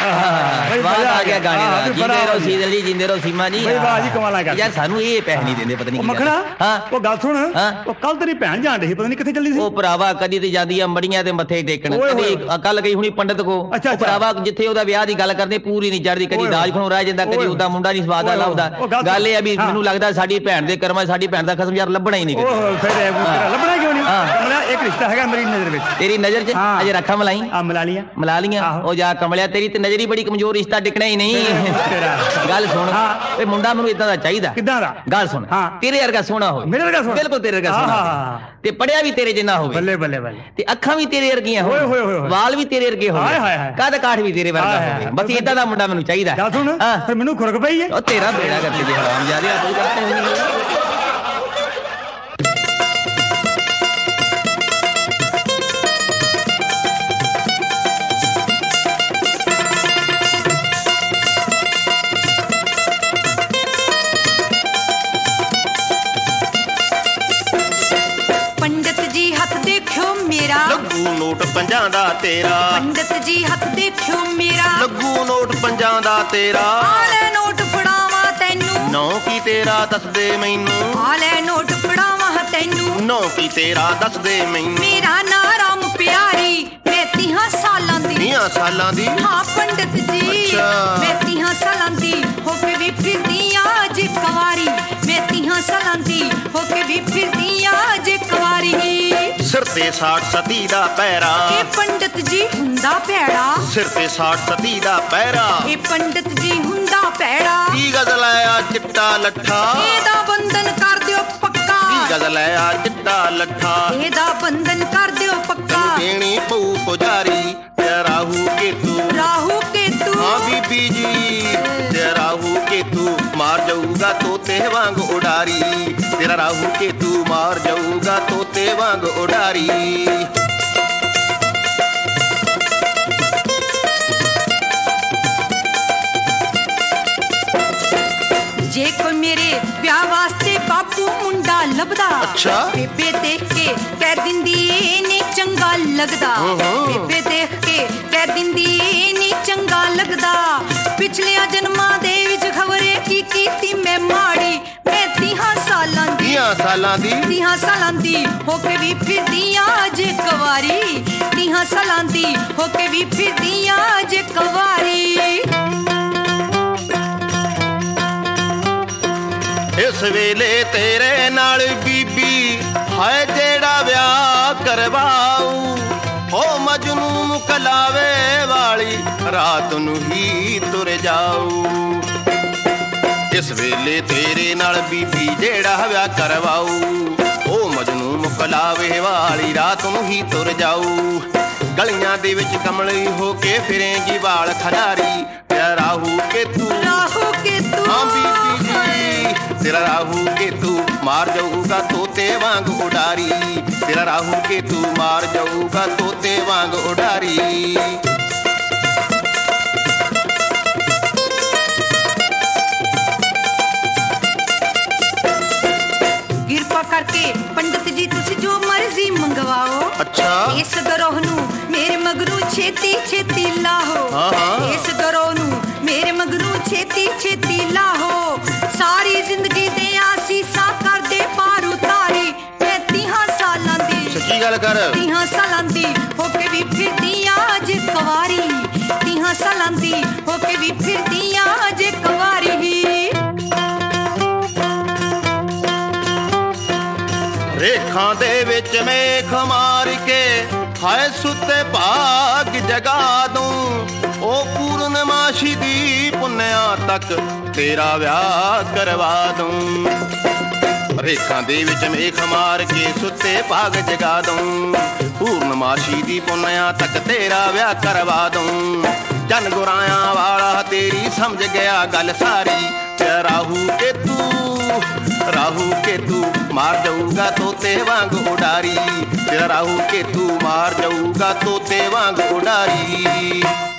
स्वाद आ गया गाने का। जींदे रहो सीधे जी, जींदे रहो सीमा जी। ਬਈ ਵਾਹ ਜੀ ਕਮਾਲਾਂ ਕਰ यार सानू ये पैसे नहीं देंदे, पता नहीं ਮੱਖਣਾ ਉਹ ਗੱਲ ਸੁਣ, ਉਹ ਕੱਲ ਤੇਰੀ ਭੈਣ ਜਾਣ ਰਹੀ, ਪਤਾ ਨਹੀਂ ਕਿੱਥੇ ਚੱਲੀ ਸੀ। ਉਹ ਭਰਾਵਾ ਕਦੀ ਤੇ ਜਾਂਦੀ ਆ ਮੜੀਆਂ ਤੇ ਮੱਥੇ ਟੇਕਣ, ਕਦੀ ਕੱਲ ਗਈ ਹੁਣੀ ਪੰਡਤ ਕੋ। ਭਰਾਵਾ ਜਿੱਥੇ ਉਹਦਾ ਵਿਆਹ ਦੀ ਗੱਲ ਕਰਦੇ ਪੂਰੀ ਨਹੀਂ ਚੜਦੀ, ਕਦੀ ਦਾਜ ਖਣੋ ਰਹਿ ਜਾਂਦਾ, ਕਦੀ ਉਹਦਾ ਮੁੰਡਾ ਨਹੀਂ ਸਵਾਦ ਲਾਉਂਦਾ। ਗੱਲ ਇਹ ਆ ਵੀ ਮੈਨੂੰ ਲੱਗਦਾ ਸਾਡੀ ਭੈਣ ਦੇ ਕਰਮਾਂ ਸਾਡੀ ਭੈਣ ਦਾ ਖਸਮ ਯਾਰ ਲੱਭਣਾ ਹੀ ਨਹੀਂ ਕਿਤੇ। ਫਿਰ ਲੱਭਣਾ ਕਿਉਂ ਨਹੀਂ? ਕਮਲਿਆ ਇੱਕ ਰਿਸ਼ਤਾ ਹੈਗਾ ਮੇਰੀ ਨਜ਼ਰ ਵਿੱਚ। ਤੇਰੀ ਨਜ਼ਰ 'ਚ ਅਜੇ ਰੱਖਾਂ ਮਲਾਈ ਆ ਮਿਲਾ ਲੀਆਂ। ਉਹ ਜਾ ਕਮਲਿਆ ਤੇਰੀ ਤੇ ਨਜ਼ਰ ਹੀ ਬੜੀ ਕਮਜ਼ੋਰ, ਰਿਸ਼ਤਾ ਟਿਕਣਾ ਹੀ ਨਹੀਂ। ਗੱਲ ਸੁਣ, ਇਹ ਮੁੰਡਾ ਮੈਨੂੰ ਇਦਾਂ ਦਾ ਚਾਹੀਦਾ। ਕਿੱਦਾਂ ਦਾ? ਗੱਲ ਸੁਣ, ਤੇਰੇ ਵਰਗਾ ਸੋਹਣਾ ਹੋਵੇ। ਮੇਰੇ ਵਰਗਾ ਸੋਹਣਾ? ਬਿਲਕੁਲ ਤੇਰੇ ਵਰਗਾ ਸੋਹਣਾ, ਤੇ ਪੜਿਆ ਵੀ ਤੇਰੇ ਜਿੰਨਾ ਹੋਵੇ। ਬੱਲੇ ਬੱਲੇ ਬੱਲੇ। ਤੇ ਅੱਖਾਂ ਵੀ ਤੇਰੇ ਵਰਗੀਆਂ ਹੋਣ, ਵਾਲ ਵੀ ਤੇਰੇ ਵਰਗੇ ਹੋਣ, ਕੱਦ ਕਾਠ ਵੀ ਤੇਰੇ ਵਰਗਾ ਹੋਵੇ। ਬਸ ਇਦਾਂ ਦਾ ਮੁੰਡਾ ਮੈਨੂੰ ਚਾਹੀਦਾ। ਗੱਲ ਸੁਣ, ਫਿਰ ਮੈਨੂੰ ਖੁਰਕ ਪਈ ਹੈ। ਉਹ ਤੇਰਾ ਬੇੜਾ ਕਰਕੇ ਜੇ ਹਰਾਮ ਜਾ ਰਿਹਾ ਤੂੰ ਕਰਤੇ ਨਹੀਂ। ਲੱਗੂ ਨੋਟ 50 ਦਾ ਤੇਰਾ। ਪੰਡਤ ਜੀ ਹੱਥ ਦੇਖਿਓ ਮੇਰਾ, ਲੱਗੂ ਨੋਟ 50 ਦਾ ਤੇਰਾ। ਆਲੇ ਨੋਟ ਫੜਾਵਾਂ ਤੈਨੂੰ, ਨੌ ਕੀ ਤੇਰਾ ਦੱਸ ਦੇ ਮੈਨੂੰ। ਆਲੇ ਨੋਟ ਫੜਾਵਾਂ ਤੈਨੂੰ, ਨੌ ਕੀ ਤੇਰਾ ਦੱਸ ਦੇ ਮੈਨੂੰ। ਮੇਰਾ ਨਾਂ ਰਾਮ ਪਿਆਰੀ, ਮੈਂ 30 ਸਾਲਾਂ ਦੀ। 30 ਸਾਲਾਂ ਦੀ? ਹਾਂ ਪੰਡਤ ਜੀ, ਮੈਂ 30 ਸਾਲਾਂ ਦੀ ਹੋ ਕੇ ਵੀ ਫਿਰਦੀ ਆ ਜੇ ਕੁਆਰੀ। ਮੈਂ 30 ਸਾਲਾਂ ਦੀ ਹੋ ਕੇ ਵੀ ਫਿਰਦੀ ਆ ਜੇ ਕੁਆਰੀ। ਸਿਰ ਤੇ 60 ਸਤੀ ਦਾ ਪੈਰਾ, ਇਹ ਪੰਡਤ ਜੀ ਹੁੰਦਾ ਭੈੜਾ। ਸਿਰ ਤੇ 60 ਸਤੀ ਦਾ ਪੈਰਾ, ਇਹ ਪੰਡਤ ਜੀ ਹੁੰਦਾ ਭੈੜਾ। ਕੀ ਗਜ਼ਲ ਆਇਆ ਚਿੱਟਾ ਲੱਠਾ, ਇਹਦਾ ਬੰਧਨ ਕਰ ਦਿਓ ਪੱਕਾ। ਕੀ ਗਜ਼ਲ ਆਇਆ ਚਿੱਟਾ ਲੱਠਾ, ਇਹਦਾ ਬੰਧਨ ਕਰ ਦਿਓ ਪੱਕਾ। ਦੇਣੀ ਪਊ ਪੁਜਾਰੀ ਤੇ ਰਾਹੂ ਕੇਤੂ। ਰਾਹੂ ਕੇਤੂ? ਹਾਂ ਬੀਬੀ ਜੀ, ਤੇ ਰਾਹੂ ਕੇਤੂ ਮਾਰ ਜਾਊਗਾ ਤੋਤੇ ਵਾਂਗ ਉਡਾਰੀ। ਤੇਰਾ ਰਾਹੂ ਕੇਤੂ ਮਾਰ ਜਾਊਗਾ ਤੋਤੇ ਵਾਂਗ ਉਡਾਰੀ। ਜੇ ਕੋਈ ਮੇਰੇ ਵਿਆਹ ਵਾਸਤੇ ਬਾਪੂ ਮੁੰਡਾ ਲੱਭਦਾ, ਅੱਛਾ, ਬੇਬੇ ਦੇਖ ਕੇ ਕਹਿ ਦਿੰਦੀ ਇਹ ਨੀ ਚੰਗਾ ਲੱਗਦਾ। ਬੇਬੇ ਦੇਖ ਕੇ ਕਹਿ ਦਿੰਦੀ ਇਹ ਨੀ ਚੰਗਾ ਲੱਗਦਾ। ਪਿਛਲੀਆਂ ਜਨਮਾਂ ਦੇ ਵਿੱਚ ਖਬਰੇ ਕੀ ਕੀਤੀ ਮੈਂ ਮਾੜੀ। ਮੈਂ 30 ਸਾਲਾਂ ਦੀ। 30 ਸਾਲਾਂ ਦੀ? 30 ਸਾਲਾਂ ਦੀ ਹੋ ਕੇ ਵੀ ਫਿਰਦੀ ਆ ਜੇ ਕੁਆਰੀ। 30 ਸਾਲਾਂ ਦੀ ਹੋ ਕੇ ਵੀ ਫਿਰਦੀ ਆ ਜੇ ਕੁਆਰੀ। ਇਸ ਵੇਲੇ ਤੇਰੇ ਨਾਲ ਬੀਬੀ ਹੈ ਜਿਹੜਾ ਵਿਆਹ ਕਰਵਾਊ। ਉਹ ਮਜਨੂੰ ਨੂੰ ਕਲਾਵੇ ਵਾਲੀ ਰਾਤ ਨੂੰ ਹੀ ਤੁਰ ਜਾਊ। ਇਸ ਵੇਲੇ ਤੇਰੇ ਨਾਲ ਬੀਬੀ ਜਿਹੜਾ ਵਿਆਹ ਕਰਵਾਊ। ਉਹ ਮਜਨੂੰ ਨੂੰ ਕਲਾਵੇ ਵਾਲੀ ਰਾਤ ਨੂੰ ਹੀ ਤੁਰ ਜਾਊ। ਗਲੀਆਂ ਦੇ ਵਿੱਚ ਕਮਲੀ ਹੋ ਕੇ ਫਿਰੇਗੀ ਵਾਲ ਖਲਾਰੀ। ਤੇਰਾ ਰਾਹੂ ਕੇਤੂ। ਰਾਹੂ ਕੇਤੂ? ਹਾਂ ਬੀਬੀ ਜੀ, ਤੇਰਾ ਰਾਹੂ ਕੇਤੂ ਮਾਰ ਜਾਊਗਾ ਤੋਤੇ ਵਾਂਗ ਉਡਾਰੀ। ਤੇਰਾ ਰਾਹੂ ਕੇਤੂ ਮਾਰ ਜਾਊਗਾ ਤੋਤੇ ਵਾਂਗ ਉਡਾਰੀ। ਕਿਰਪਾ ਕਰਕੇ ਪੰਡਤ ਜੀ ਤੁਸੀਂ ਜੋ ਮਰਜ਼ੀ ਮੰਗਵਾਓ। ਅੱਛਾ, ਇਸ ਗਰੋਹ ਨੂੰ ਮੇਰੇ ਮਗਰੂ ਛੇਤੀ ਛੇਤੀ ਲਾਹੋ। ਇਸ ਗਰੋਹ ਨੂੰ ਮੇਰੇ ਮਗਰੂ ਛੇਤੀ ਛੇਤੀ ਲਾਹੋ। ਸਾਰੀ ਜ਼ਿੰਦਗੀ ਦੇ ਆਸੀਸਾਂ ਕਰਦੇ ਪਾਰ ਉਤਾਰੀ। ਮੈਂ 30 ਸਾਲਾਂ ਦੀ। ਸੱਚੀ ਗੱਲ ਕਰ। 30 ਸਾਲਾਂ ਦੀ ਹੋ ਕੇ ਵੀ ਫਿਰਦੀ ਆ ਜੇ ਕੁਆਰੀ। 30 ਸਾਲਾਂ ਦੀ ਹੋ ਕੇ ਵੀ ਫਿਰਦੀ ਆ ਜੇ ਕੁਆਰੀ। ਰੇਖਾਂ ਦੇ ਵਿੱਚ ਮੇਖ ਮਾਰ ਕੇ ਹਾਏ ਸੁੱਤੇ ਭਾਗ ਜਗਾ ਦੂੰ। ਉਹ ਪੂਰਨਮਾਸ਼ੀ ਦੀ ਪੁੰਨਿਆ ਤੱਕ ਤੇਰਾ ਵਿਆਹ ਕਰਵਾ ਦੂੰ। ਰੇਖਾਂ ਦੇ ਵਿੱਚ ਮੇਖ ਮਾਰ ਕੇ ਸੁੱਤੇ ਭਾਗ ਜਗਾ ਦੂੰ। ਪੂਰਨਮਾਸ਼ੀ ਦੀ ਪੁੰਨਿਆ ਤੱਕ ਤੇਰਾ ਵਿਆਹ ਕਰਵਾ ਦੂੰ। ਜਨ ਗੁਰਾਇਆਂ ਵਾਲਾ ਤੇਰੀ ਸਮਝ ਗਿਆ ਗੱਲ ਸਾਰੀ। ਤੇ ਰਾਹੂ ਕੇਤੂ, ਰਾਹੂ ਕੇਤੂ ਮਾਰ ਜਾਊਗਾ ਤੋਤੇ ਵਾਂਗ ਉਡਾਰੀ। ਤੇਰਾ ਰਾਹੂ ਕੇਤੂ ਮਾਰ ਜਾਊਗਾ ਤੋਤੇ ਵਾਂਗ ਉਡਾਰੀ।